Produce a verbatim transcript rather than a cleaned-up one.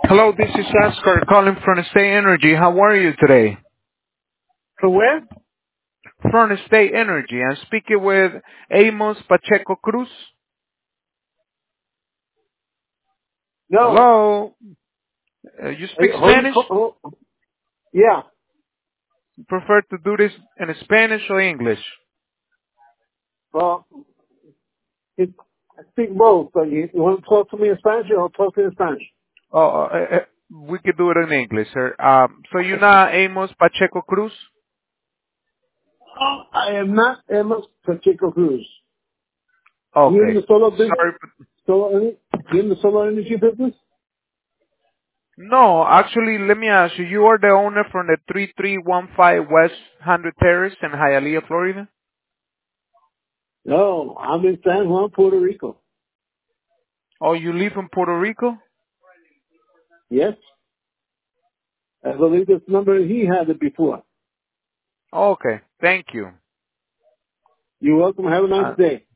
Hello, this is Oscar calling from State Energy. How are you today? From where? From State Energy. I'm speaking with Amos Pacheco Cruz. No. Hello. Uh, you Hey, speak hold, Spanish? hold, hold. Yeah. You prefer to do this in Spanish or English? Well, it, I speak both, but you, you want to talk to me in Spanish, or I'll talk to you in Spanish. Oh, uh, uh, we could do it in English, sir. Um, so you're not Amos Pacheco Cruz? Oh, I am not Emma Pacheco Cruz. You in Okay. the solar business? Sorry. but- Solar energy? You in the solar energy business? No, actually, let me ask you. You are the owner from the three three one five West one hundred Terrace in Hialeah, Florida? No, I'm in San Juan, Puerto Rico. Oh, you live in Puerto Rico? Yes. I believe this number, he had it before. Okay. Thank you. You're welcome. Have a nice Uh, day.